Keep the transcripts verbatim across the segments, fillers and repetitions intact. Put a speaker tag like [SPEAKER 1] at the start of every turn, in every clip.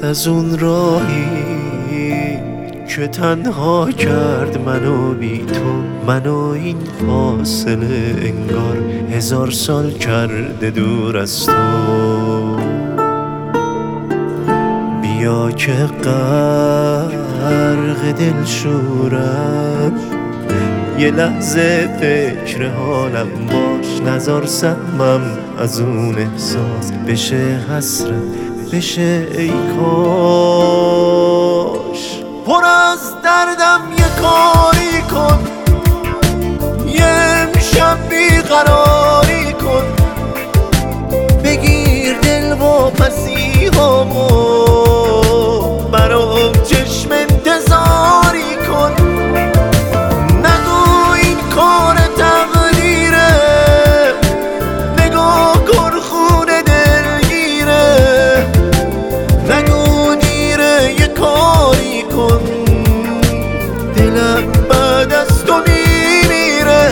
[SPEAKER 1] از اون راهی که تنها کرد منو بی تو، منو این فاصله انگار هزار سال کرده دور از تو. بیا که غرق دل شورم، یه لحظه فکر حالم باش، نزار سهمم از اون احساس بشه حسرت، بشه ای کاش. پر از دردم یه کاری کن، یه امشب بیقراری کن، بگیر دل و پسیهامو، برام چشم انتظاری کن. نگو این کار تقدیره، نگاه کن خون دلگیره، نگو دیره یه کاری کن، دلم بعد از تو میمیره.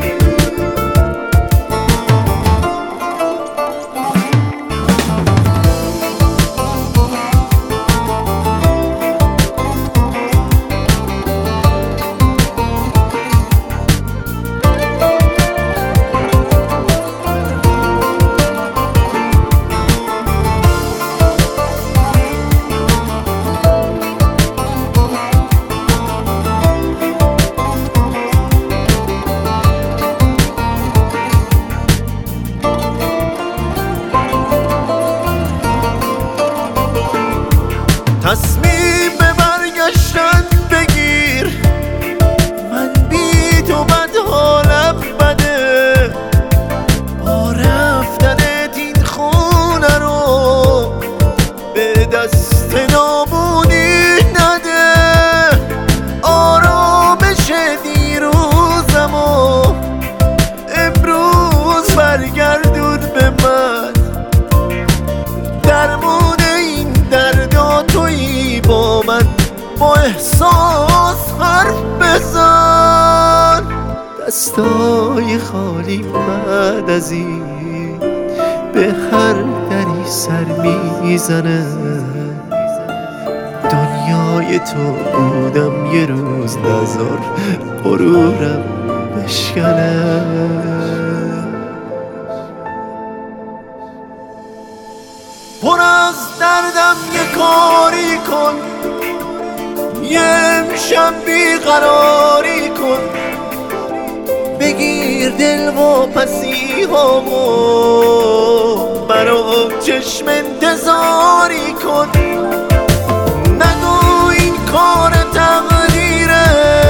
[SPEAKER 1] تصمیم به برگشتن بگیر، من بی تو بد حالم بده، با رفتنت این خونه رو به دست نابونی نده. آرامش دیروزمو امروز برگردون به من، درمون این دردا تویی با من، با احساس حرف بزن. دستای خالی بعد از این به هر دری سر میزنه. دنیای تو بودم یه روز، نزار غرورم بشکنه. پر از دردم یه کاری کن، یه امشب بیقراری کن، بگیر دل و پسیهامو، برام چشم انتظاری کن. نگو این کار تقدیره،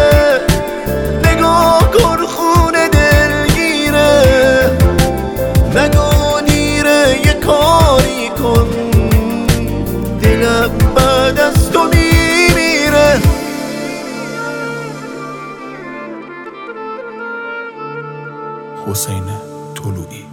[SPEAKER 1] نگاه کن خون دلگیره، نگو دیره یه کاری کن، دلم بعد از تو میمیره.
[SPEAKER 2] حسین طلوعی.